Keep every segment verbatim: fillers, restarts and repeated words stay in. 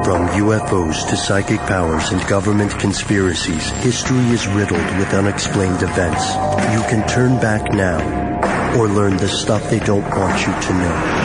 From U F Os to psychic powers and government conspiracies, history is riddled with unexplained events. You can turn back now, or learn the stuff they don't want you to know.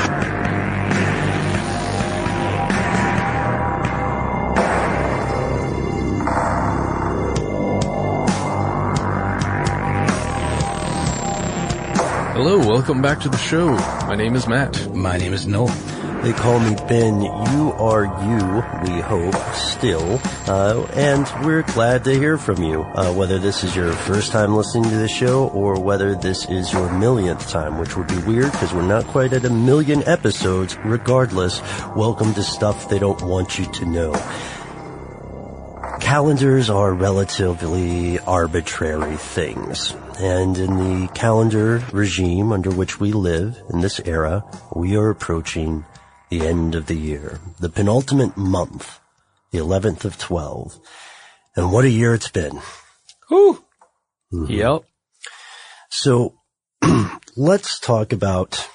Hello, welcome back to the show. My name is Matt. My name is Noel. They call me Ben. You are you, we hope, still. Uh, and we're glad to hear from you. Uh, whether this is your first time listening to the show or whether this is your millionth time, which would be weird because we're not quite at a million episodes. Regardless, welcome to Stuff They Don't Want You to Know. Calendars are relatively arbitrary things. And in the calendar regime under which we live in this era, we are approaching the end of the year, the penultimate month, the eleventh of twelve. And what a year it's been. Whew. Mm-hmm. Yep. So let's talk about,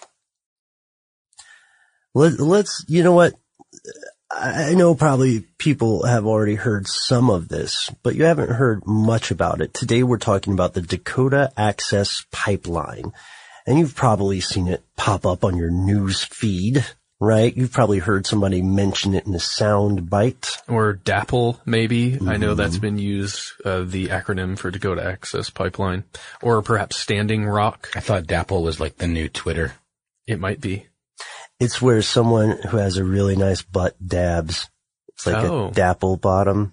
let, let's, you know what? I know probably people have already heard some of this, but you haven't heard much about it. Today we're talking about the Dakota Access Pipeline, and you've probably seen it pop up on your news feed, right? You've probably heard somebody mention it in a sound bite. Or DAPL, maybe. Mm-hmm. I know that's Mm-hmm. been used, uh, the acronym for Dakota Access Pipeline. Or perhaps Standing Rock. I thought DAPL was like the new Twitter. It might be. It's where someone who has a really nice butt dabs. It's like oh. a dapple bottom.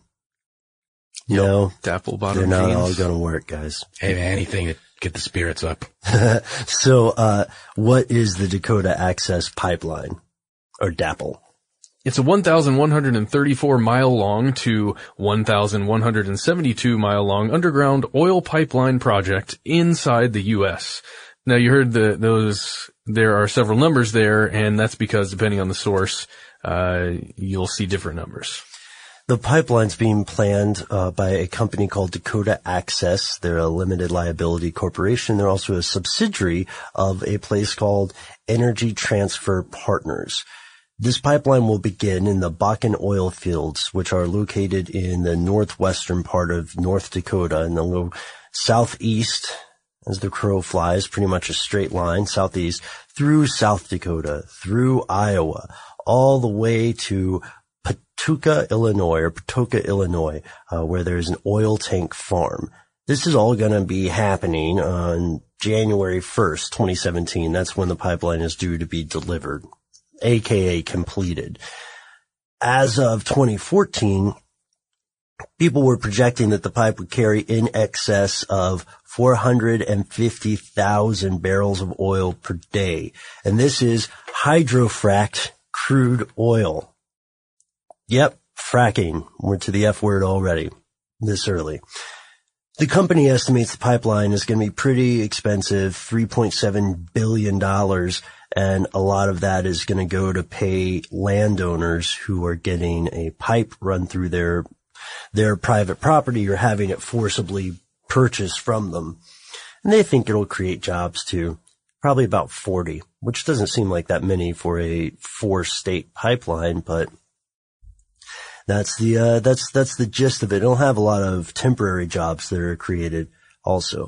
You yep. know, dapple bottom they're not jeans. all going to work, guys. Hey, man, anything to get the spirits up. So, uh, what is the Dakota Access Pipeline, or DAPL? It's a one thousand one hundred thirty-four mile long to one thousand one hundred seventy-two mile long underground oil pipeline project inside the U S. Now, you heard the, those, there are several numbers there, and that's because depending on the source, uh, you'll see different numbers. The pipeline's being planned, uh, by a company called Dakota Access. They're a limited liability corporation. They're also a subsidiary of a place called Energy Transfer Partners. This pipeline will begin in the Bakken oil fields, which are located in the northwestern part of North Dakota, and they'll go southeast as the crow flies, pretty much a straight line, southeast, through South Dakota, through Iowa, all the way to Patuka, Illinois, or Patoka, Illinois, uh, where there's an oil tank farm. This is all going to be happening on January first, twenty seventeen. That's when the pipeline is due to be delivered, aka completed. As of twenty fourteen, people were projecting that the pipe would carry in excess of four hundred fifty thousand barrels of oil per day. And this is hydrofracked crude oil. Yep, fracking. We're to the F word already, this early. The company estimates the pipeline is going to be pretty expensive, three point seven billion dollars, and a lot of that is going to go to pay landowners who are getting a pipe run through their their private property or having it forcibly purchased from them. And they think it'll create jobs too. Probably about forty, which doesn't seem like that many for a four-state pipeline, but that's the, uh, that's, that's the gist of it. It'll have a lot of temporary jobs that are created also.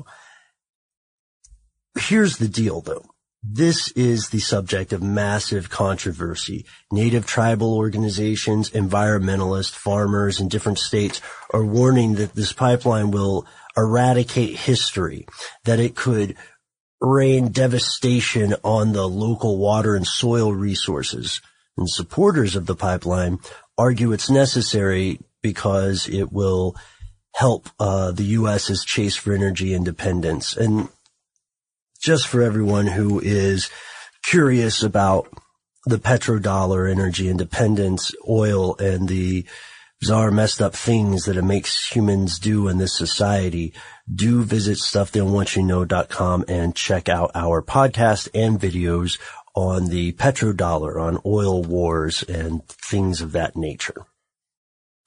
Here's the deal though. This is the subject of massive controversy. Native tribal organizations, environmentalists, farmers in different states are warning that this pipeline will eradicate history, that it could rain devastation on the local water and soil resources. And supporters of the pipeline argue it's necessary because it will help uh the U S's chase for energy independence. And just for everyone who is curious about the petrodollar, energy independence, oil, and the bizarre messed up things that it makes humans do in this society, do visit stuff they don't want you to know dot com and check out our podcast and videos on the petrodollar, on oil wars, and things of that nature.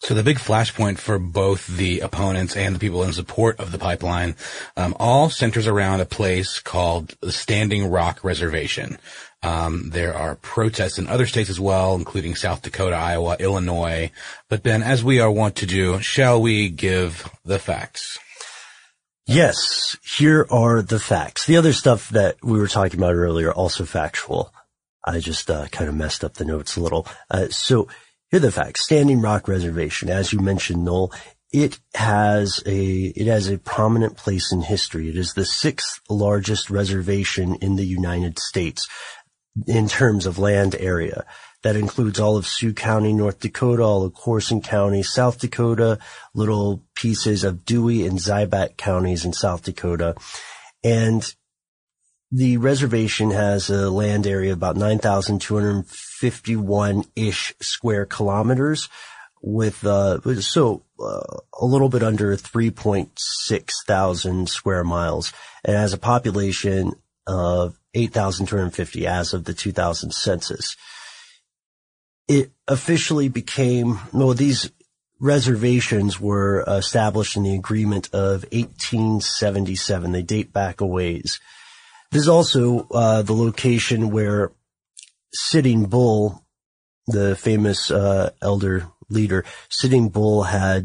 So the big flashpoint for both the opponents and the people in support of the pipeline um, all centers around a place called the Standing Rock Reservation. Um, there are protests in other states as well, including South Dakota, Iowa, Illinois. But Ben, as we are wont to do, shall we give the facts? Yes, here are the facts. The other stuff that we were talking about earlier, also factual. I just uh, kind of messed up the notes a little. Uh, so here are the facts. Standing Rock Reservation, as you mentioned, Noel, it has a it has a prominent place in history. It is the sixth largest reservation in the United States in terms of land area. That includes all of Sioux County, North Dakota, all of Corson County, South Dakota, little pieces of Dewey and Zibat counties in South Dakota. And the reservation has a land area of about nine thousand two hundred fifty-one-ish square kilometers with, uh, so, uh, a little bit under three point six thousand square miles. It has a population of eight thousand two hundred fifty as of the two thousand census. It officially became, well, these reservations were established in the agreement of eighteen seventy-seven. They date back a ways. This is also uh, the location where Sitting Bull, the famous uh, elder leader, Sitting Bull had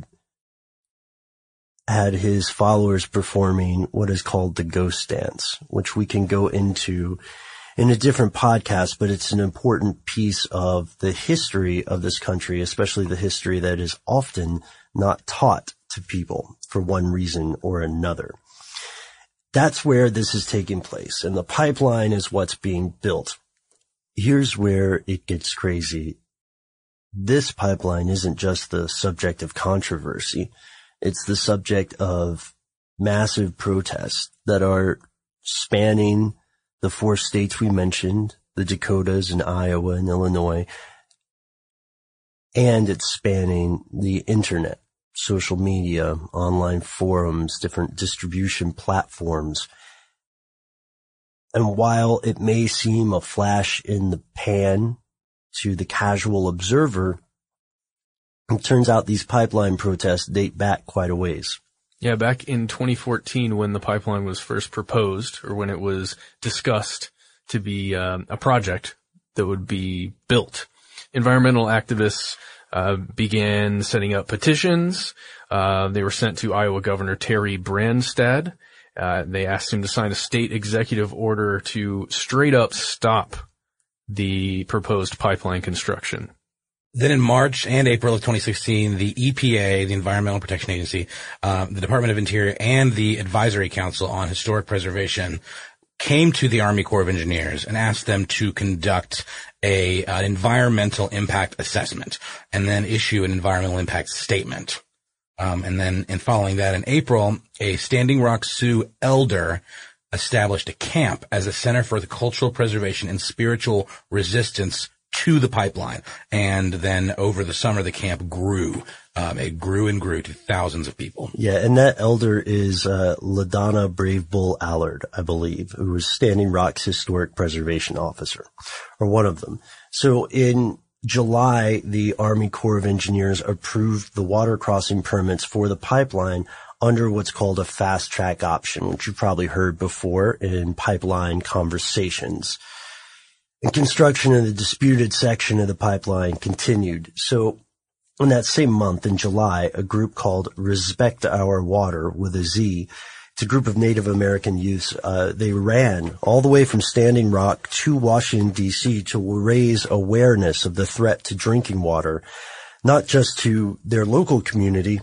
had his followers performing what is called the ghost dance, which we can go into in a different podcast, but it's an important piece of the history of this country, especially the history that is often not taught to people for one reason or another. That's where this is taking place, and the pipeline is what's being built. Here's where it gets crazy. This pipeline isn't just the subject of controversy. It's the subject of massive protests that are spanning the four states we mentioned, the Dakotas and Iowa and Illinois, and it's spanning the internet, social media, online forums, different distribution platforms. And while it may seem a flash in the pan to the casual observer, it turns out these pipeline protests date back quite a ways. Yeah, back in twenty fourteen when the pipeline was first proposed, or when it was discussed to be um, a project that would be built, environmental activists uh began setting up petitions. Uh they were sent to Iowa Governor Terry Branstad. Uh they asked him to sign a state executive order to straight up stop the proposed pipeline construction. Then in March and April of twenty sixteen, the E P A, the Environmental Protection Agency, uh, the Department of Interior, and the Advisory Council on Historic Preservation came to the Army Corps of Engineers and asked them to conduct a an environmental impact assessment and then issue an environmental impact statement. Um, and then, in following that, in April, a Standing Rock Sioux elder established a camp as a center for the cultural preservation and spiritual resistance to the pipeline. And then over the summer, the camp grew. Um, it grew and grew to thousands of people. Yeah, and that elder is uh, LaDonna Brave Bull Allard, I believe, who was Standing Rock's historic preservation officer, or one of them. So in July, the Army Corps of Engineers approved the water crossing permits for the pipeline under what's called a fast track option, which you've probably heard before in pipeline conversations. And construction of the disputed section of the pipeline continued. So in that same month, in July, a group called Respect Our Water, with a Z, it's a group of Native American youths, uh, they ran all the way from Standing Rock to Washington, D C to raise awareness of the threat to drinking water, not just to their local community,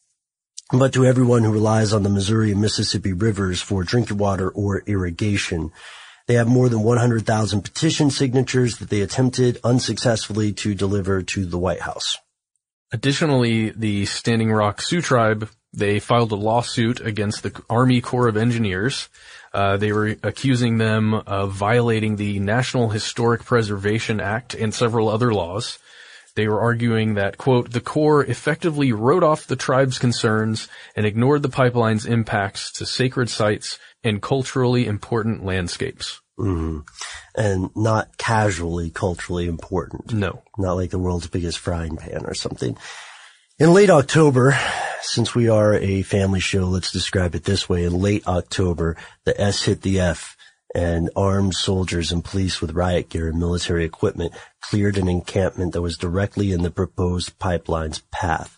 but to everyone who relies on the Missouri and Mississippi rivers for drinking water or irrigation. They have more than one hundred thousand petition signatures that they attempted unsuccessfully to deliver to the White House. Additionally, the Standing Rock Sioux Tribe, they filed a lawsuit against the Army Corps of Engineers. Uh, they were accusing them of violating the National Historic Preservation Act and several other laws. They were arguing that, quote, the Corps effectively wrote off the tribe's concerns and ignored the pipeline's impacts to sacred sites and culturally important landscapes. Mm-hmm. And not casually culturally important. No. Not like the world's biggest frying pan or something. In late October, since we are a family show, let's describe it this way. In late October, the S hit the F, and armed soldiers and police with riot gear and military equipment cleared an encampment that was directly in the proposed pipeline's path.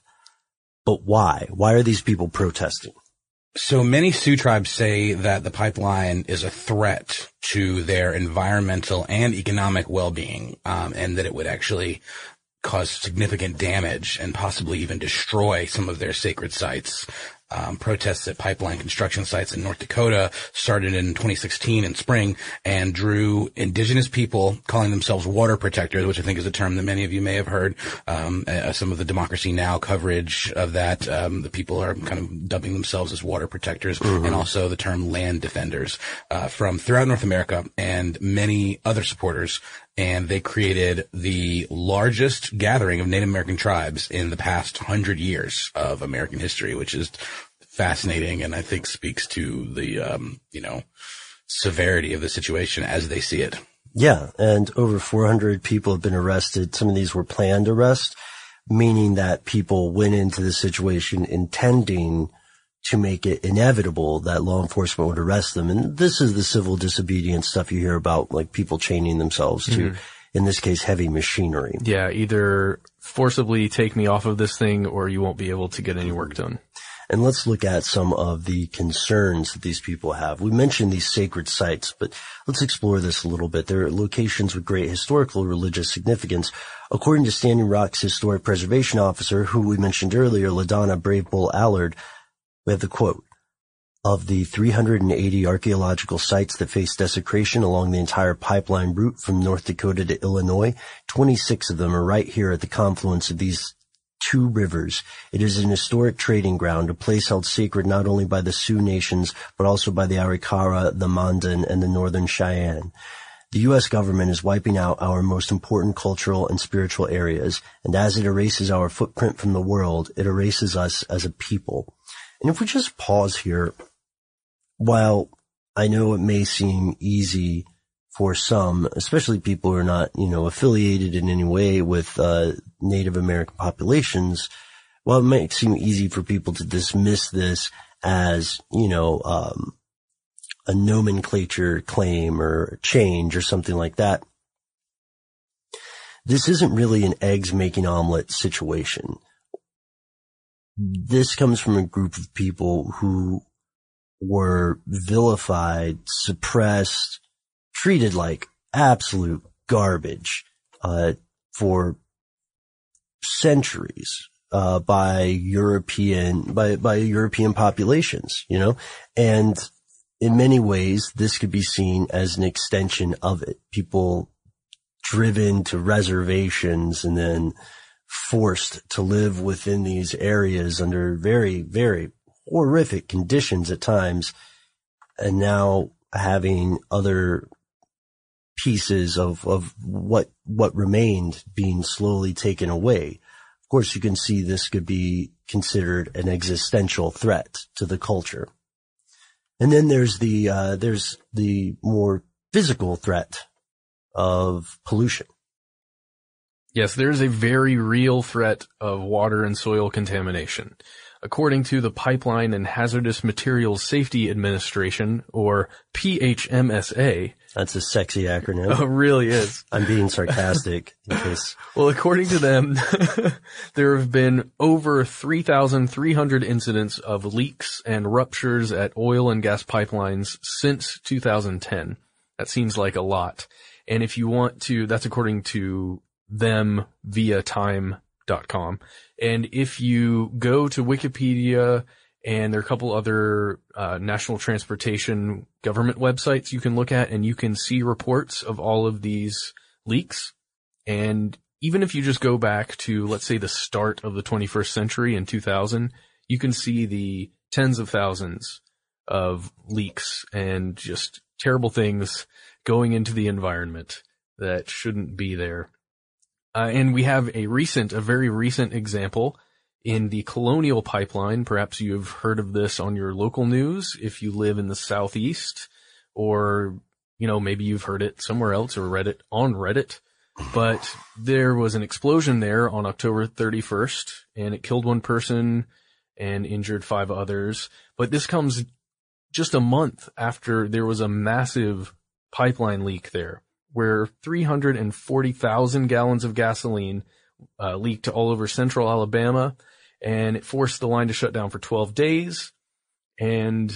But why? Why are these people protesting? So many Sioux tribes say that the pipeline is a threat to their environmental and economic well-being, um, and that it would actually cause significant damage and possibly even destroy some of their sacred sites. Um, protests at pipeline construction sites in North Dakota started in twenty sixteen in spring and drew indigenous people calling themselves water protectors, which I think is a term that many of you may have heard. Um, uh, some of the Democracy Now! Coverage of that, um, the people are kind of dubbing themselves as water protectors, mm-hmm. and also the term land defenders, uh, from throughout North America and many other supporters. And they created the largest gathering of Native American tribes in the past hundred years of American history, which is fascinating and I think speaks to the, um, you know, severity of the situation as they see it. Yeah. And over four hundred people have been arrested. Some of these were planned arrests, meaning that people went into the situation intending to make it inevitable that law enforcement would arrest them. And this is the civil disobedience stuff you hear about, like people chaining themselves to, mm-hmm. in this case, heavy machinery. Yeah, either forcibly take me off of this thing or you won't be able to get any work done. And let's look at some of the concerns that these people have. We mentioned these sacred sites, but let's explore this a little bit. There are locations with great historical religious significance. According to Standing Rock's historic preservation officer, who we mentioned earlier, LaDonna Brave Bull Allard, we have the quote, of the three hundred eighty archaeological sites that face desecration along the entire pipeline route from North Dakota to Illinois, twenty-six of them are right here at the confluence of these two rivers. It is an historic trading ground, a place held sacred not only by the Sioux nations, but also by the Arikara, the Mandan, and the Northern Cheyenne. The U S government is wiping out our most important cultural and spiritual areas, and as it erases our footprint from the world, it erases us as a people. And if we just pause here, while I know it may seem easy for some, especially people who are not, you know, affiliated in any way with uh Native American populations, while it might seem easy for people to dismiss this as, you know, um a nomenclature claim or change or something like that, this isn't really an eggs making omelet situation. This comes from a group of people who were vilified, suppressed, treated like absolute garbage, uh, for centuries, uh, by European, by, by European populations, you know, and in many ways, this could be seen as an extension of it. People driven to reservations and then forced to live within these areas under very, very horrific conditions at times, and now having other pieces of, of what, what remained being slowly taken away. Of course, you can see this could be considered an existential threat to the culture. And then there's the, uh, there's the more physical threat of pollution. Yes, there's a very real threat of water and soil contamination. According to the Pipeline and Hazardous Materials Safety Administration, or P H M S A. That's a sexy acronym. Oh, it really is. I'm being sarcastic in case. Well, according to them, there have been over three thousand three hundred incidents of leaks and ruptures at oil and gas pipelines since two thousand ten. That seems like a lot. And if you want to, that's according to them via time dot com. And if you go to Wikipedia and there are a couple other uh, national transportation government websites you can look at, and you can see reports of all of these leaks. And even if you just go back to, let's say, the start of the twenty-first century in two thousand, you can see the tens of thousands of leaks and just terrible things going into the environment that shouldn't be there. Uh, and we have a recent, a very recent example in the Colonial Pipeline. Perhaps you've heard of this on your local news if you live in the Southeast, or, you know, maybe you've heard it somewhere else or read it on Reddit. But there was an explosion there on October thirty-first, and it killed one person and injured five others. But this comes just a month after there was a massive pipeline leak there, where three hundred forty thousand gallons of gasoline uh, leaked all over central Alabama, and it forced the line to shut down for twelve days, and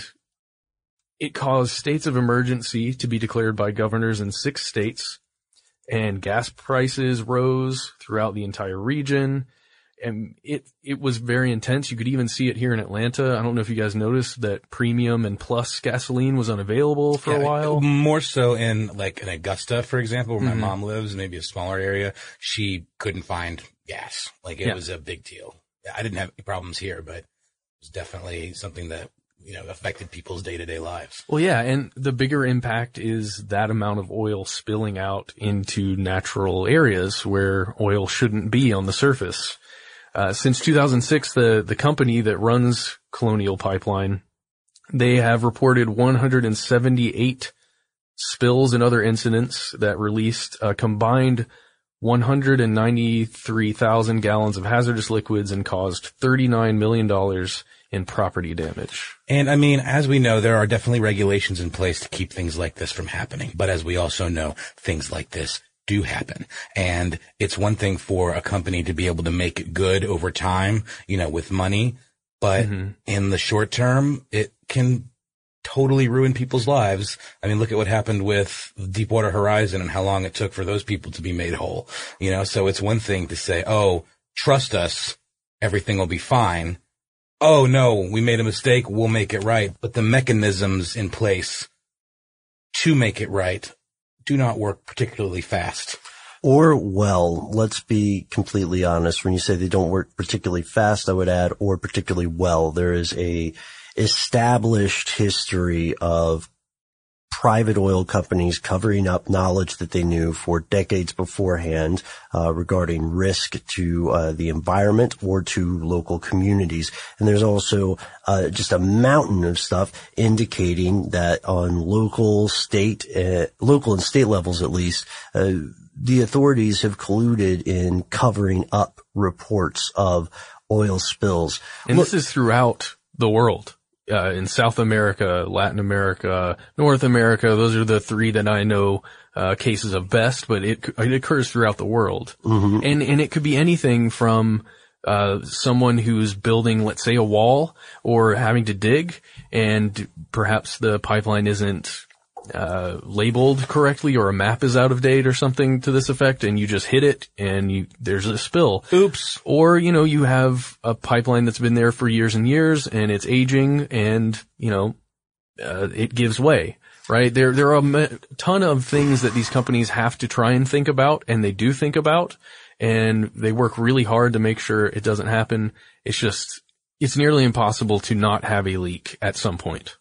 it caused states of emergency to be declared by governors in six states, and gas prices rose throughout the entire region. And it, it was very intense. You could even see it here in Atlanta. I don't know if you guys noticed that premium and plus gasoline was unavailable for yeah, a while. More so in like in Augusta, for example, where mm-hmm. my mom lives, maybe a smaller area. She couldn't find gas. Like it yeah. was a big deal. I didn't have any problems here, but it was definitely something that, you know, affected people's day-to-day lives. Well, yeah, and the bigger impact is that amount of oil spilling out into natural areas where oil shouldn't be on the surface. Uh, since two thousand six, the, the company that runs Colonial Pipeline, they have reported one hundred seventy-eight spills and other incidents that released a combined one hundred ninety-three thousand gallons of hazardous liquids and caused thirty-nine million dollars in property damage. And I mean, as we know, there are definitely regulations in place to keep things like this from happening. But as we also know, things like this do happen. And it's one thing for a company to be able to make it good over time, you know, with money. But mm-hmm. in the short term, it can totally ruin people's lives. I mean, look at what happened with Deepwater Horizon and how long it took for those people to be made whole. You know, so it's one thing to say, oh, trust us, everything will be fine. Oh, no, we made a mistake, we'll make it right. But the mechanisms in place to make it right do not work particularly fast. Or well. Let's be completely honest. When you say they don't work particularly fast, I would add or particularly well. There is a established history of private oil companies covering up knowledge that they knew for decades beforehand uh, regarding risk to uh, the environment or to local communities. And there's also uh, just a mountain of stuff indicating that on local, state, uh, local and state levels at least, uh, the authorities have colluded in covering up reports of oil spills. And Look, this is throughout the world. Uh, in South America, Latin America, North America, those are the three that I know, uh, cases of best, but it, it occurs throughout the world. Mm-hmm. And, and it could be anything from, uh, someone who's building, let's say, a wall or having to dig, and perhaps the pipeline isn't, uh, labeled correctly, or a map is out of date or something to this effect, and you just hit it and you, there's a spill. Oops. Or, you know, you have a pipeline that's been there for years and years and it's aging and, you know, uh, it gives way, right? There, there are a ton of things that these companies have to try and think about, and they do think about, and they work really hard to make sure it doesn't happen. It's just, it's nearly impossible to not have a leak at some point.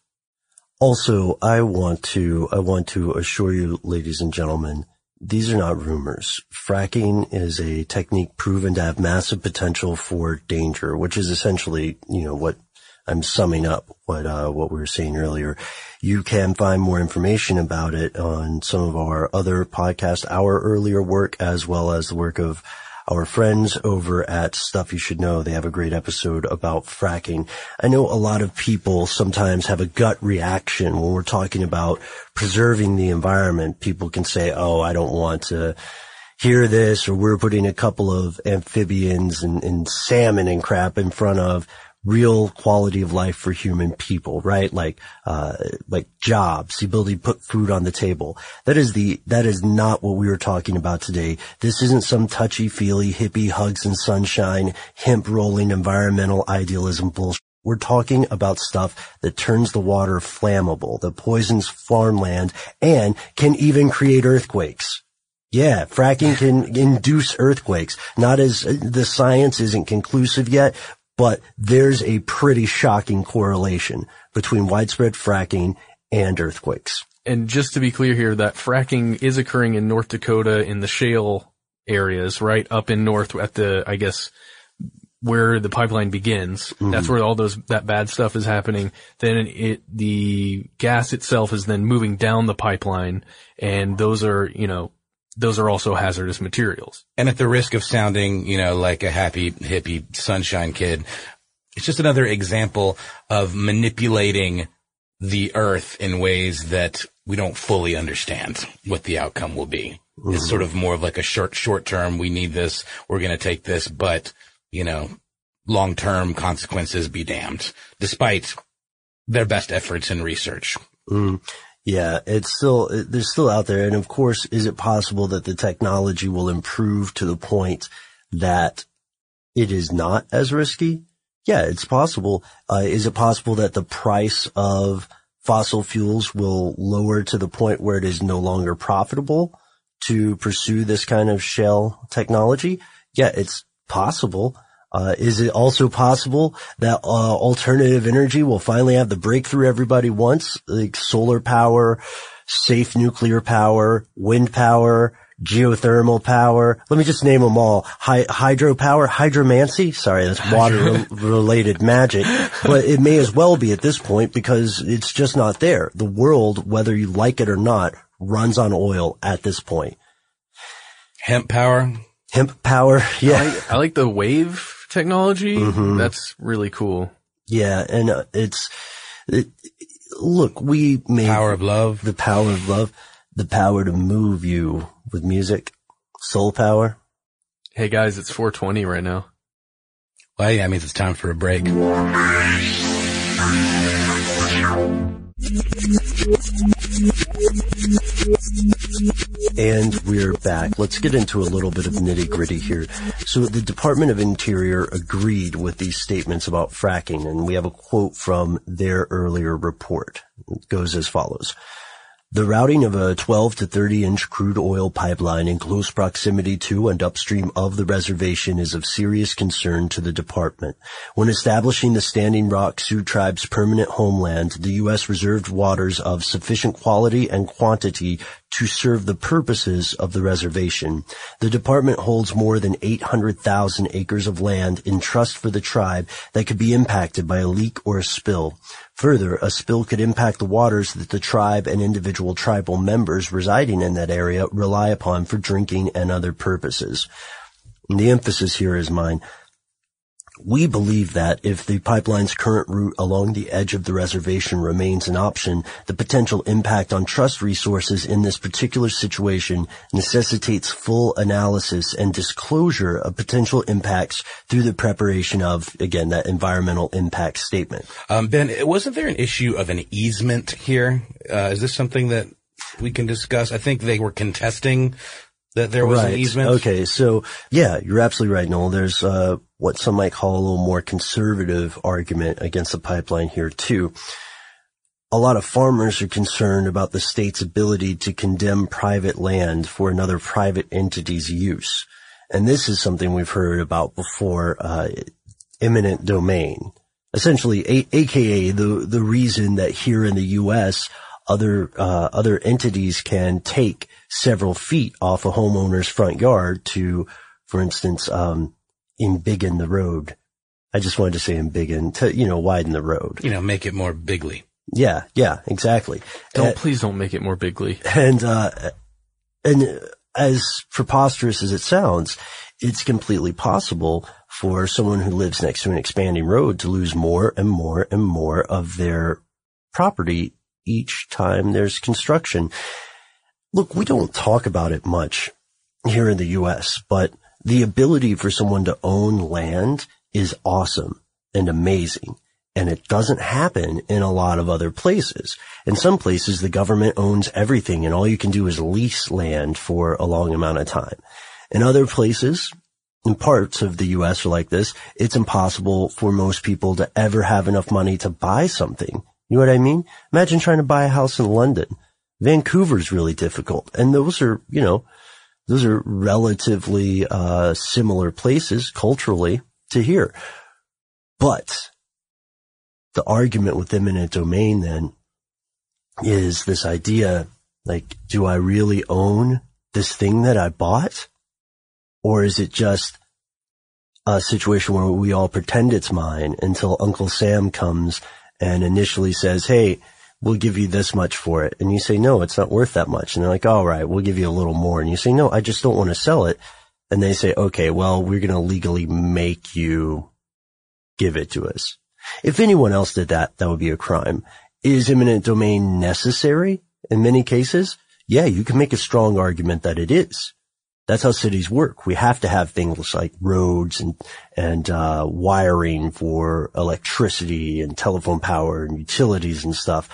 Also, I want to, I want to assure you, ladies and gentlemen, these are not rumors. Fracking is a technique proven to have massive potential for danger, which is essentially, you know, what I'm summing up what, uh, what we were saying earlier. You can find more information about it on some of our other podcasts, our earlier work, as well as the work of our friends over at Stuff You Should Know. They have a great episode about fracking. I know a lot of people sometimes have a gut reaction when we're talking about preserving the environment. People can say, oh, I don't want to hear this, or we're putting a couple of amphibians and, and salmon and crap in front of real quality of life for human people, right? Like, uh, like jobs, the ability to put food on the table. That is the, that is not what we were talking about today. This isn't some touchy-feely hippie hugs and sunshine, hemp rolling environmental idealism bullshit. We're talking about stuff that turns the water flammable, that poisons farmland, and can even create earthquakes. Yeah, fracking can induce earthquakes. Not as, the science isn't conclusive yet, but there's a pretty shocking correlation between widespread fracking and earthquakes. And just to be clear here, that fracking is occurring in North Dakota in the shale areas, right? Up in north at the, I guess, where the pipeline begins. Mm-hmm. That's where all those, that bad stuff is happening. Then it, the gas itself is then moving down the pipeline, and those are, you know, those are also hazardous materials. And at the risk of sounding, you know, like a happy, hippie, sunshine kid, it's just another example of manipulating the earth in ways that we don't fully understand what the outcome will be. Mm-hmm. It's sort of more of like a short, short term, we need this, we're going to take this, but, you know, long-term consequences be damned, despite their best efforts in research. Mm. Yeah, it's still, they're still out there. And of course, is it possible that the technology will improve to the point that it is not as risky? Yeah, it's possible. Uh, is it possible that the price of fossil fuels will lower to the point where it is no longer profitable to pursue this kind of shale technology? Yeah, it's possible. Uh, is it also possible that, uh, alternative energy will finally have the breakthrough everybody wants, like solar power, safe nuclear power, wind power, geothermal power? Let me just name them all. Hy- hydropower, hydromancy. Sorry, that's water-related magic. But it may as well be at this point because it's just not there. The world, whether you like it or not, runs on oil at this point. Hemp power. Hemp power, yeah. I like, I like the wave technology. Mm-hmm. That's really cool. Yeah, and uh, it's it, look, we made power of love, the power of love, the power to move you with music, soul power. Hey guys, it's four twenty right now. Well, yeah, that means it's time for a break. And we're back. Let's get into a little bit of nitty-gritty here. So the Department of Interior agreed with these statements about fracking, and we have a quote from their earlier report. It goes as follows. The routing of a twelve to thirty inch crude oil pipeline in close proximity to and upstream of the reservation is of serious concern to the department. When establishing the Standing Rock Sioux Tribe's permanent homeland, the U S reserved waters of sufficient quality and quantity to serve the purposes of the reservation. The department holds more than eight hundred thousand acres of land in trust for the tribe that could be impacted by a leak or a spill. Further, a spill could impact the waters that the tribe and individual tribal members residing in that area rely upon for drinking and other purposes. And the emphasis here is mine. We believe that if the pipeline's current route along the edge of the reservation remains an option, the potential impact on trust resources in this particular situation necessitates full analysis and disclosure of potential impacts through the preparation of, again, that environmental impact statement. Um, Ben, wasn't there an issue of an easement here? Uh, is this something that we can discuss? I think they were contesting that there was right. an easement. Okay, so yeah, you're absolutely right, Noel. There's uh what some might call a little more conservative argument against the pipeline here too. A lot of farmers are concerned about the state's ability to condemn private land for another private entity's use. And this is something we've heard about before, uh eminent domain. Essentially, a- aka the the reason that here in the U S other uh other entities can take several feet off a homeowner's front yard to, for instance, um embiggen the road. I just wanted to say embiggen, to, you know, widen the road. You know, make it more bigly. Yeah, yeah, exactly. Don't, uh, please don't make it more bigly. And, uh, and as preposterous as it sounds, it's completely possible for someone who lives next to an expanding road to lose more and more and more of their property each time there's construction. Look, we don't talk about it much here in the U S, but the ability for someone to own land is awesome and amazing. And it doesn't happen in a lot of other places. In some places, the government owns everything and all you can do is lease land for a long amount of time. In other places, in parts of the U S are like this, it's impossible for most people to ever have enough money to buy something. You know what I mean? Imagine trying to buy a house in London. Vancouver's really difficult. And those are, you know, those are relatively uh similar places culturally to here. But the argument with eminent domain then is this idea, like, do I really own this thing that I bought? Or is it just a situation where we all pretend it's mine until Uncle Sam comes and initially says, hey, we'll give you this much for it. And you say, no, it's not worth that much. And they're like, all right, we'll give you a little more. And you say, no, I just don't want to sell it. And they say, okay, well, we're going to legally make you give it to us. If anyone else did that, that would be a crime. Is eminent domain necessary in many cases? Yeah, you can make a strong argument that it is. That's how cities work. We have to have things like roads and, and, uh, wiring for electricity and telephone power and utilities and stuff.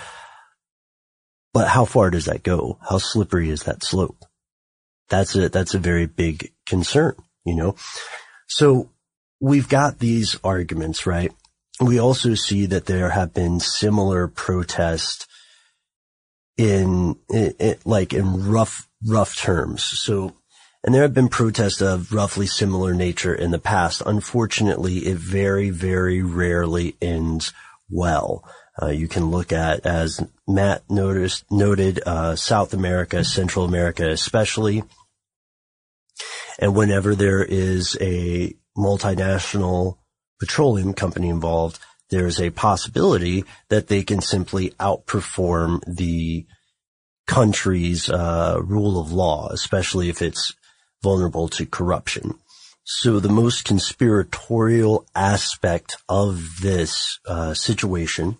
But how far does that go? How slippery is that slope? That's a, that's a very big concern, you know? So we've got these arguments, right? We also see that there have been similar protests in, in, in like in rough, rough terms. So, and there have been protests of roughly similar nature in the past. Unfortunately, it very, very rarely ends well. Uh, you can look at, as Matt noticed, noted, uh, South America, Central America especially. And whenever there is a multinational petroleum company involved, there is a possibility that they can simply outperform the country's uh, rule of law, especially if it's vulnerable to corruption. So the most conspiratorial aspect of this uh, situation,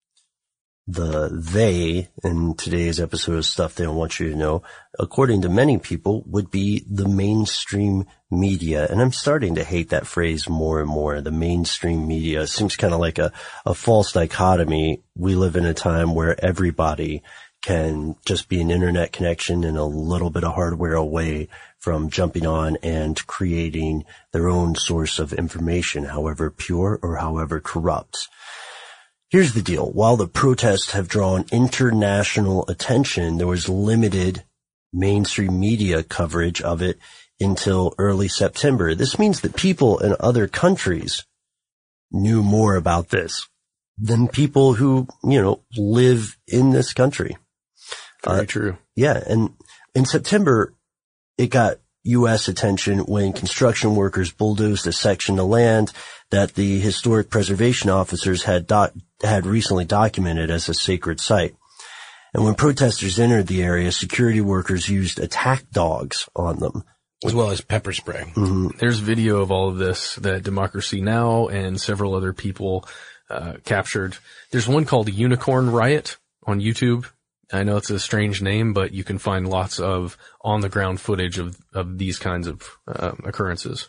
the they in today's episode of Stuff They Don't Want You to Know, according to many people, would be the mainstream media. And I'm starting to hate that phrase more and more. The mainstream media seems kind of like a, a false dichotomy. We live in a time where everybody can just be an internet connection and a little bit of hardware away from jumping on and creating their own source of information, however pure or however corrupt. Here's the deal. While the protests have drawn international attention, there was limited mainstream media coverage of it until early September. This means that people in other countries knew more about this than people who, you know, live in this country. Very uh, true. Yeah. And in September, it got U S attention when construction workers bulldozed a section of land that the historic preservation officers had doc- had recently documented as a sacred site. And when protesters entered the area, security workers used attack dogs on them. As well as pepper spray. Mm-hmm. There's video of all of this that Democracy Now! And several other people uh captured. There's one called Unicorn Riot on YouTube. I know it's a strange name, but you can find lots of on-the-ground footage of, of these kinds of uh, occurrences.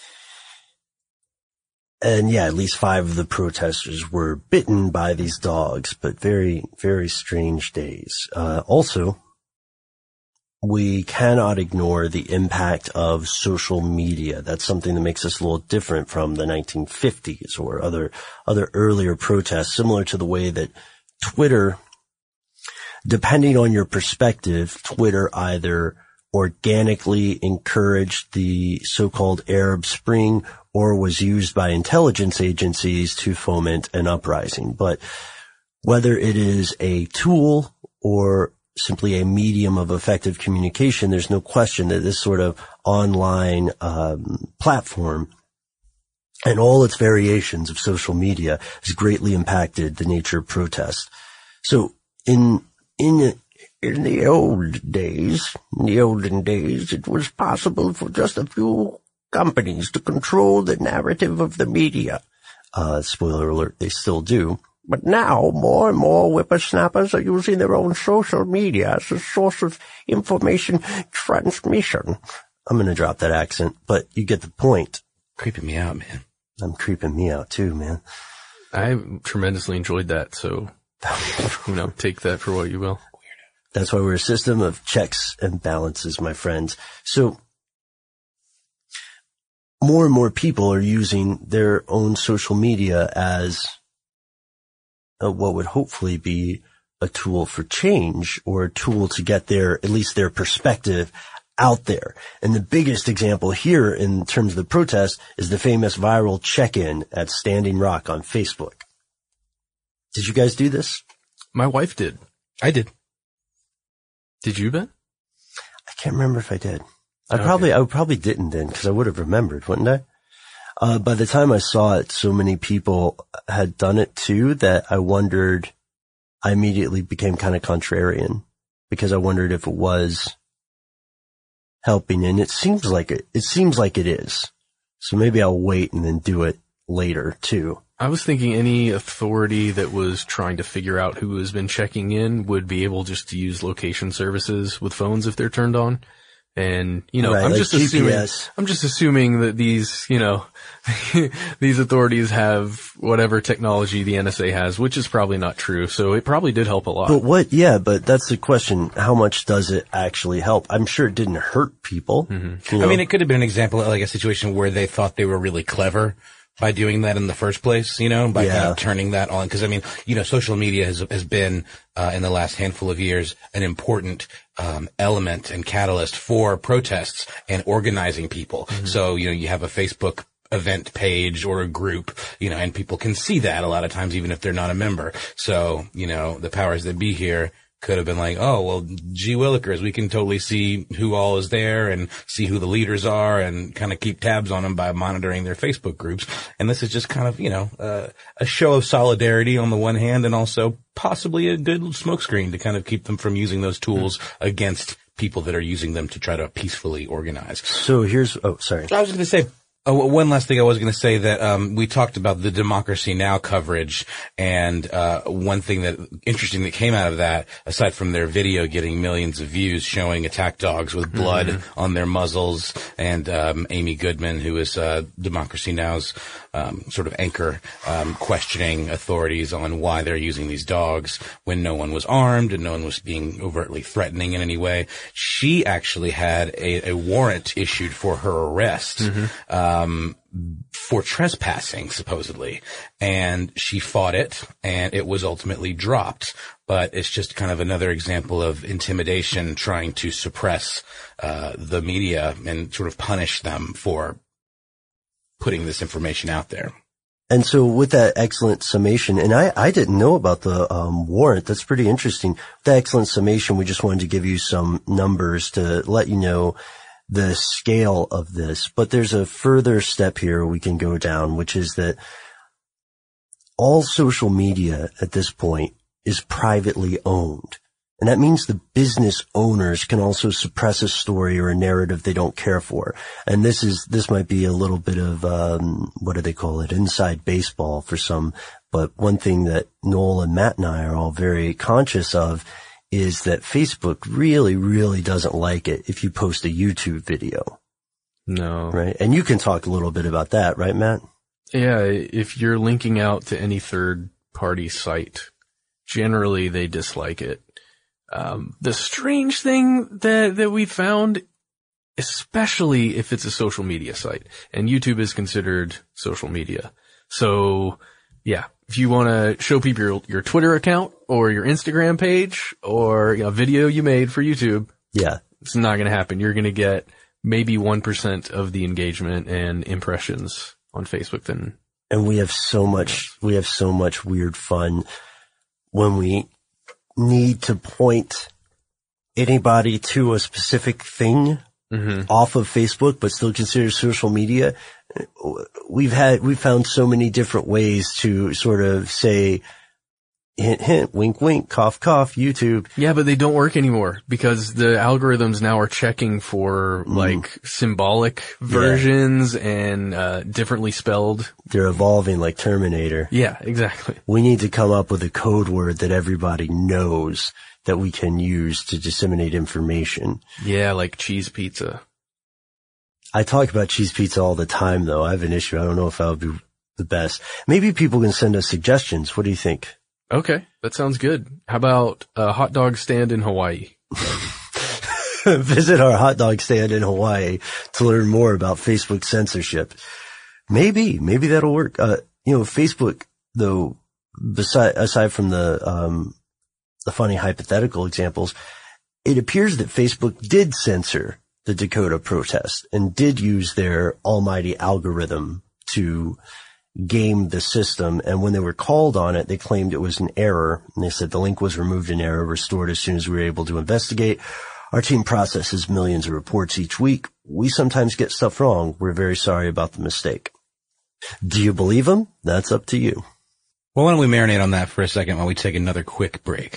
And yeah, at least five of the protesters were bitten by these dogs, but very, very strange days. Uh, also, we cannot ignore the impact of social media. That's something that makes us a little different from the nineteen fifties or other, other earlier protests, similar to the way that Twitter, depending on your perspective, Twitter either organically encouraged the so-called Arab Spring or was used by intelligence agencies to foment an uprising. But whether it is a tool or simply a medium of effective communication, there's no question that this sort of online um, platform and all its variations of social media has greatly impacted the nature of protest. So in in in the old days, in the olden days, it was possible for just a few companies to control the narrative of the media. Uh, spoiler alert, they still do. But now, more and more whippersnappers are using their own social media as a source of information transmission. I'm going to drop that accent, but you get the point. Creeping me out, man. I'm creeping me out too, man. I tremendously enjoyed that, so, you know, take that for what you will. That's why we're a system of checks and balances, my friends. So, more and more people are using their own social media as uh, what would hopefully be a tool for change or a tool to get their, at least their perspective out there. And the biggest example here in terms of the protest is the famous viral check-in at Standing Rock on Facebook. Did you guys do this? My wife did. I did. Did you, Ben? I can't remember if I did. I Okay. probably, I probably didn't then because I would have remembered, wouldn't I? Uh, by the time I saw it, so many people had done it too that I wondered, I immediately became kind of contrarian because I wondered if it was helping, and it seems like it, it seems like it is. So maybe I'll wait and then do it later too. I was thinking any authority that was trying to figure out who has been checking in would be able just to use location services with phones if they're turned on. And, you know, right, I'm like just G P S. assuming, I'm just assuming that these, you know, these authorities have whatever technology the N S A has, which is probably not true. So it probably did help a lot. But what, yeah, but that's the question. How much does it actually help? I'm sure it didn't hurt people. Mm-hmm. You know? I mean, it could have been an example of like a situation where they thought they were really clever by doing that in the first place, you know, by yeah. kind of turning that on. Cause I mean, you know, social media has, has been, uh, in the last handful of years, an important, um, element and catalyst for protests and organizing people. Mm-hmm. So, you know, you have a Facebook event page or a group, you know, and people can see that a lot of times, even if they're not a member. So, you know, the powers that be here could have been like, oh, well, gee willikers, we can totally see who all is there and see who the leaders are and kind of keep tabs on them by monitoring their Facebook groups. And this is just kind of, you know, uh, a show of solidarity on the one hand and also possibly a good smokescreen to kind of keep them from using those tools mm-hmm. against people that are using them to try to peacefully organize. So here's, oh, sorry. I was going to say, Oh, one last thing I was going to say that, um, we talked about the Democracy Now! Coverage, and, uh, one thing that, interesting that came out of that, aside from their video getting millions of views showing attack dogs with blood mm-hmm. on their muzzles, and, um, Amy Goodman, who is, uh, Democracy Now!'s, um, sort of anchor, um, questioning authorities on why they're using these dogs when no one was armed and no one was being overtly threatening in any way. She actually had a, a warrant issued for her arrest, mm-hmm. um, Um, for trespassing, supposedly. And she fought it, and it was ultimately dropped. But it's just kind of another example of intimidation trying to suppress, uh, the media and sort of punish them for putting this information out there. And so with that excellent summation, and I, I didn't know about the um, warrant. That's pretty interesting. With that excellent summation, we just wanted to give you some numbers to let you know the scale of this. But there's a further step here we can go down, which is that all social media at this point is privately owned. And that means the business owners can also suppress a story or a narrative they don't care for. And this is, this might be a little bit of, um, what do they call it? Inside baseball for some. But one thing that Noel and Matt and I are all very conscious of is that Facebook really, really doesn't like it if you post a YouTube video. No. Right? And you can talk a little bit about that, right, Matt? Yeah, if you're linking out to any third party site, generally they dislike it. Um, the strange thing that, that we found, especially if it's a social media site, and YouTube is considered social media. So, yeah, if you want to show people your, your Twitter account or your Instagram page or a video you made for YouTube, yeah, it's not going to happen. You're going to get maybe one percent of the engagement and impressions on Facebook then. And we have so much, we have so much weird fun when we need to point anybody to a specific thing mm-hmm. off of Facebook, but still consider social media. We've had, we've found so many different ways to sort of say, hint, hint, wink, wink, cough, cough, YouTube. Yeah, but they don't work anymore because the algorithms now are checking for mm. like symbolic versions yeah. and, uh, differently spelled. They're evolving like Terminator. Yeah, exactly. We need to come up with a code word that everybody knows that we can use to disseminate information. Yeah, like cheese pizza. I talk about cheese pizza all the time though. I have an issue. I don't know if that would be the best. Maybe people can send us suggestions. What do you think? Okay, that sounds good. How about a hot dog stand in Hawaii? Visit our hot dog stand in Hawaii to learn more about Facebook censorship. Maybe, maybe that'll work. Uh, you know, Facebook though, beside, aside from the, um, the funny hypothetical examples, it appears that Facebook did censor the Dakota protest and did use their almighty algorithm to game the system. And when they were called on it, they claimed it was an error. And they said the link was removed in error, restored as soon as we were able to investigate. Our team processes millions of reports each week. We sometimes get stuff wrong. We're very sorry about the mistake. Do you believe them? That's up to you. Well, why don't we marinate on that for a second while we take another quick break?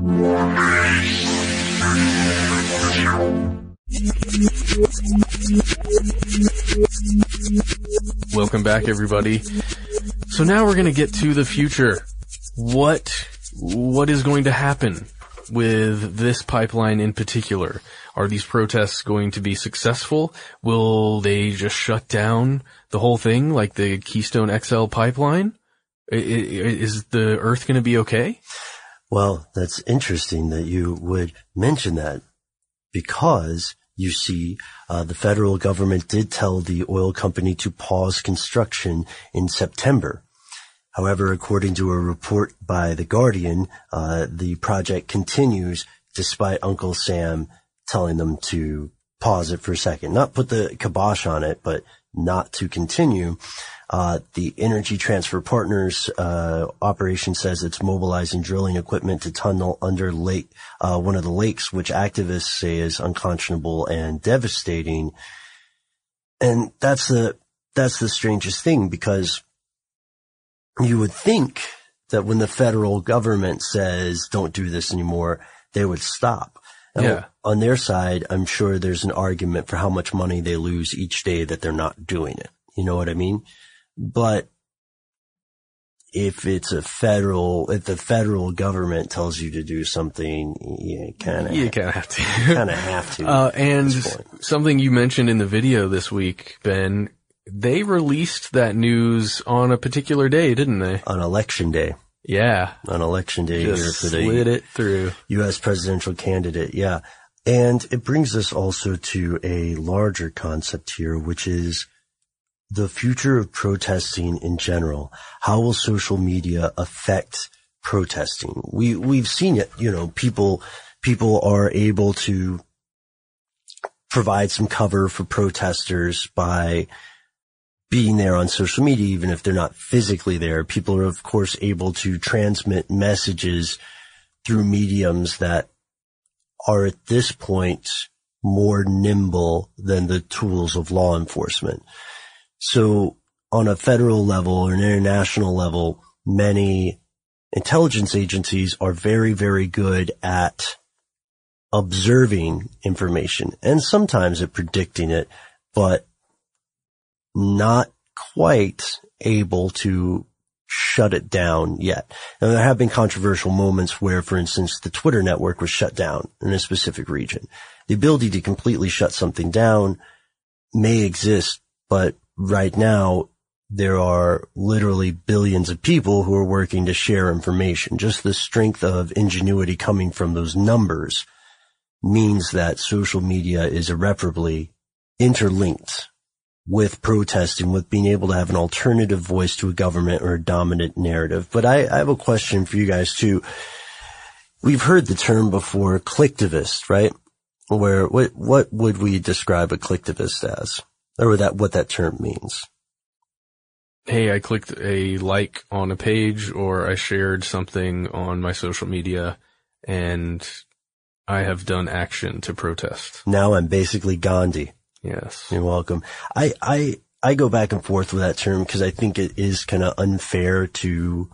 Welcome back, everybody. So now we're going to get to the future. What, what is going to happen with this pipeline in particular? Are these protests going to be successful? Will they just shut down the whole thing like the Keystone X L pipeline? Is the Earth going to be okay? Well, that's interesting that you would mention that, because you see, uh, the federal government did tell the oil company to pause construction in September. However, according to a report by The Guardian, uh, the project continues despite Uncle Sam telling them to pause it for a second. Not put the kibosh on it, but not to continue. Uh, the Energy Transfer Partners, uh, operation says it's mobilizing drilling equipment to tunnel under lake, uh, one of the lakes, which activists say is unconscionable and devastating. And that's the, that's the strangest thing, because you would think that when the federal government says don't do this anymore, they would stop. Now, yeah. On their side, I'm sure there's an argument for how much money they lose each day that they're not doing it. You know what I mean? But if it's a federal, if the federal government tells you to do something, you kind of, you kind of have to, kind of have to. Uh, and something you mentioned in the video this week, Ben, they released that news on a particular day, didn't they? On election day. Yeah. On election day Just here for the slid it through. U S presidential candidate. Yeah. And it brings us also to a larger concept here, which is the future of protesting in general. How will social media affect protesting? We, we've seen it, you know, people, people are able to provide some cover for protesters by being there on social media, even if they're not physically there. People are, of course, able to transmit messages through mediums that are at this point more nimble than the tools of law enforcement. So on a federal level or an international level, many intelligence agencies are very, very good at observing information and sometimes at predicting it, but not quite able to shut it down yet. Now, there have been controversial moments where, for instance, the Twitter network was shut down in a specific region. The ability to completely shut something down may exist, but right now there are literally billions of people who are working to share information. Just the strength of ingenuity coming from those numbers means that social media is irreparably interlinked with protesting, with being able to have an alternative voice to a government or a dominant narrative. But I, I have a question for you guys too. We've heard the term before, clicktivist, right? Where, what, what would we describe a clicktivist as? Or that, what that term means? Hey, I clicked a like on a page, or I shared something on my social media, and I have done action to protest. Now I'm basically Gandhi. Yes. You're welcome. I, I, I go back and forth with that term because I think it is kind of unfair to,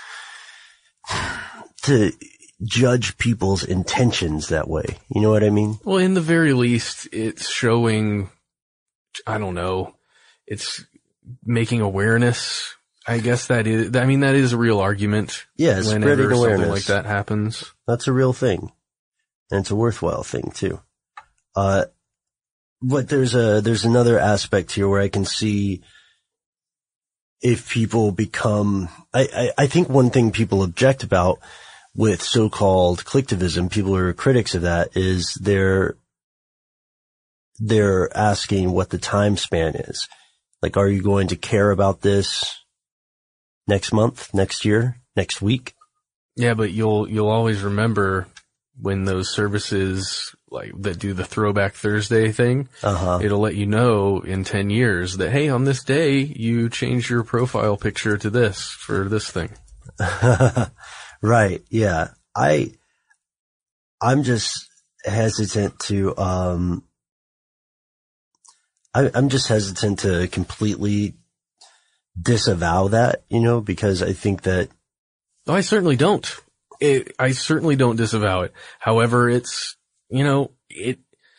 to judge people's intentions that way. You know what I mean? Well, in the very least, it's showing, I don't know, it's making awareness. I guess that is, I mean, that is a real argument. Yeah, whenever spreading awareness. Something like that happens. That's a real thing. And it's a worthwhile thing too. Uh, But there's a, there's another aspect here where I can see if people become, I, I, I think one thing people object about with so-called clicktivism, people who are critics of that, is they're, they're asking what the time span is. Like, are you going to care about this next month, next year, next week? Yeah, but you'll, you'll always remember when those services like that do the Throwback Thursday thing, uh-huh. It'll let you know in ten years that, hey, on this day, you changed your profile picture to this for this thing. Right. Yeah. I, I'm just hesitant to, um, I, I'm just hesitant to completely disavow that, you know, because I think that I certainly don't. It, I certainly don't disavow it. However, it's, you know, it,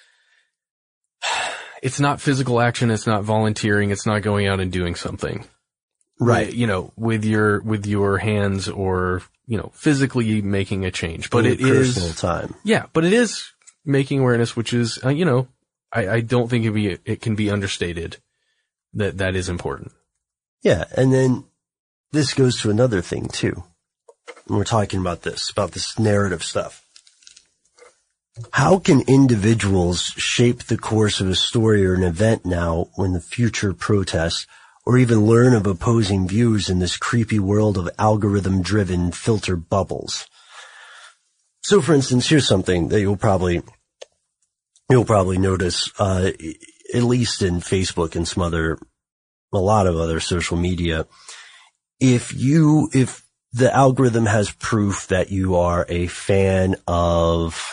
it's not physical action. It's not volunteering. It's not going out and doing something. Right. You know, with your, with your hands or, you know, physically making a change. But In it personal is, time. yeah, but it is making awareness, which is, uh, you know, I, I don't think it be, it can be understated that that is important. Yeah. And then this goes to another thing too. And we're talking about this, about this narrative stuff. How can individuals shape the course of a story or an event now when the future protests or even learn of opposing views in this creepy world of algorithm-driven filter bubbles? So, for instance, here's something that you'll probably, you'll probably notice, uh, at least in Facebook and some other, a lot of other social media. If you, if the algorithm has proof that you are a fan of,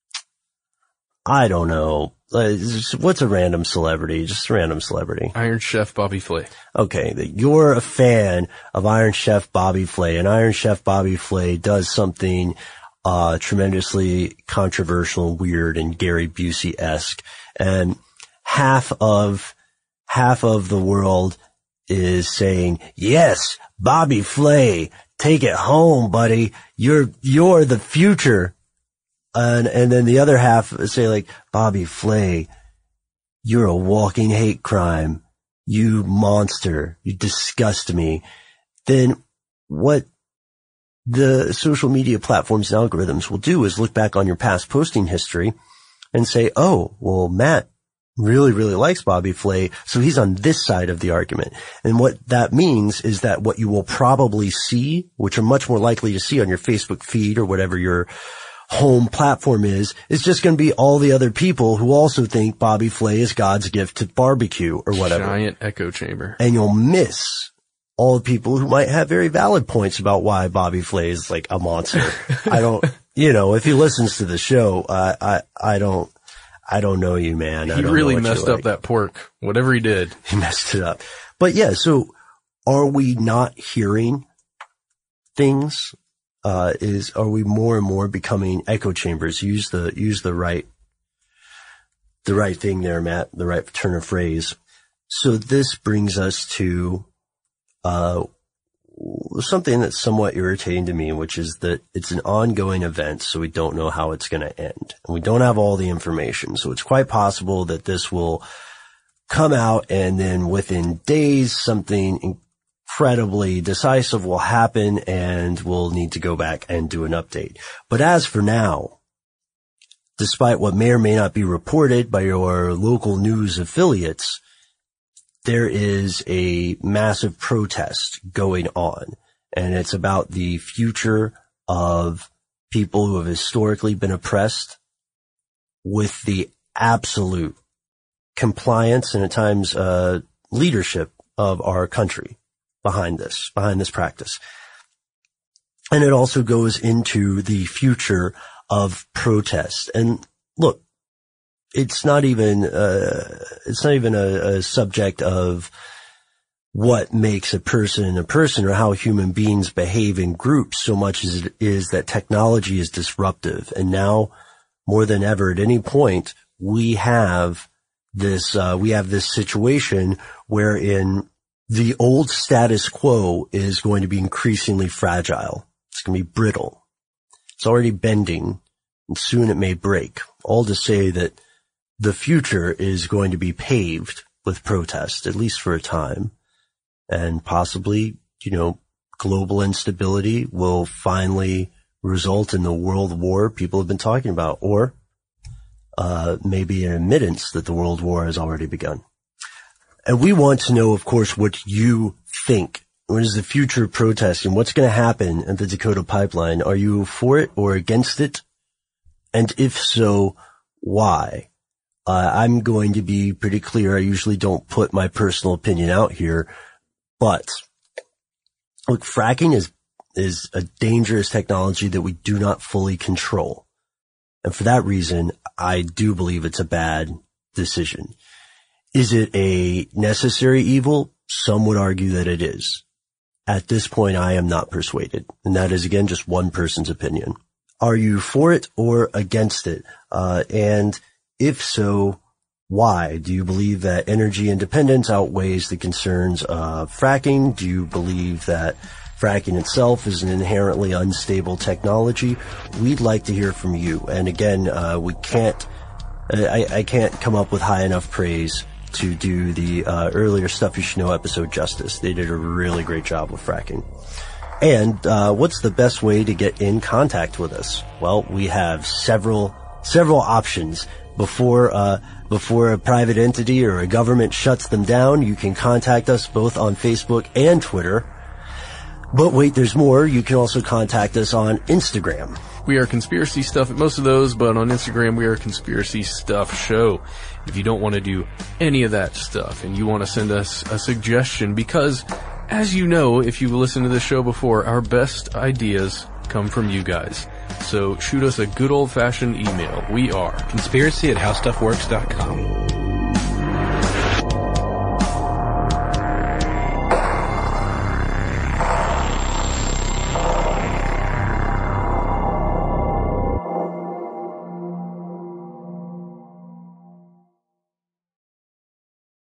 I don't know, uh, what's a random celebrity? Just a random celebrity. Iron Chef Bobby Flay. Okay, that you're a fan of Iron Chef Bobby Flay, and Iron Chef Bobby Flay does something uh tremendously controversial, weird, and Gary Busey-esque, and half of half of the world is saying, yes, Bobby Flay, take it home, buddy. You're you're the future. And and then the other half say like, Bobby Flay, you're a walking hate crime. You monster. You disgust me. Then what the social media platforms and algorithms will do is look back on your past posting history and say, oh, well, Matt really, really likes Bobby Flay, so he's on this side of the argument. And what that means is that what you will probably see, which are much more likely to see on your Facebook feed or whatever your home platform is, is just going to be all the other people who also think Bobby Flay is God's gift to barbecue or whatever. Giant echo chamber. And you'll miss all the people who might have very valid points about why Bobby Flay is like a monster. I don't, you know, if he listens to the show, uh, I, I don't, I don't know you, man. I He don't really know what messed you up like. that pork. Whatever he did. He messed it up. But yeah, so are we not hearing things? Uh, is, are we more and more becoming echo chambers? Use the, use the right, the right thing there, Matt, the right turn of phrase. So this brings us to, uh, something that's somewhat irritating to me, which is that it's an ongoing event, so we don't know how it's going to end. And we don't have all the information, so it's quite possible that this will come out and then within days something incredibly decisive will happen and we'll need to go back and do an update. But as for now, despite what may or may not be reported by your local news affiliates, there is a massive protest going on, and it's about the future of people who have historically been oppressed with the absolute compliance and at times uh leadership of our country behind this, behind this practice. And it also goes into the future of protest. And look, it's not even, uh, it's not even a, a subject of what makes a person a person or how human beings behave in groups so much as it is that technology is disruptive. And now more than ever at any point, we have this, uh, we have this situation wherein the old status quo is going to be increasingly fragile. It's going to be brittle. It's already bending, and soon it may break. All to say that the future is going to be paved with protest, at least for a time. And possibly, you know, global instability will finally result in the world war people have been talking about, or uh maybe an admittance that the world war has already begun. And we want to know, of course, what you think. What is the future of protesting? What's going to happen at the Dakota Pipeline? Are you for it or against it? And if so, why? Uh, I'm going to be pretty clear. I usually don't put my personal opinion out here, but look, fracking is, is a dangerous technology that we do not fully control. And for that reason, I do believe it's a bad decision. Is it a necessary evil? Some would argue that it is. At this point, I am not persuaded. And that is, again, just one person's opinion. Are you for it or against it? Uh, and if so, why? Do you believe that energy independence outweighs the concerns of fracking? Do you believe that fracking itself is an inherently unstable technology? We'd like to hear from you. And again, uh, we can't, I, I can't come up with high enough praise to do the uh, earlier Stuff You Should Know episode justice. They did a really great job with fracking. And uh, what's the best way to get in contact with us? Well, we have several several options. Before uh before a private entity or a government shuts them down, you can contact us both on Facebook and Twitter. But wait, there's more. You can also contact us on Instagram. We are Conspiracy Stuff at most of those, but on Instagram we are Conspiracy Stuff Show. If you don't want to do any of that stuff and you want to send us a suggestion, because as you know, if you've listened to this show before, our best ideas come from you guys. So shoot us a good old-fashioned email. We are conspiracy at howstuffworks dot com.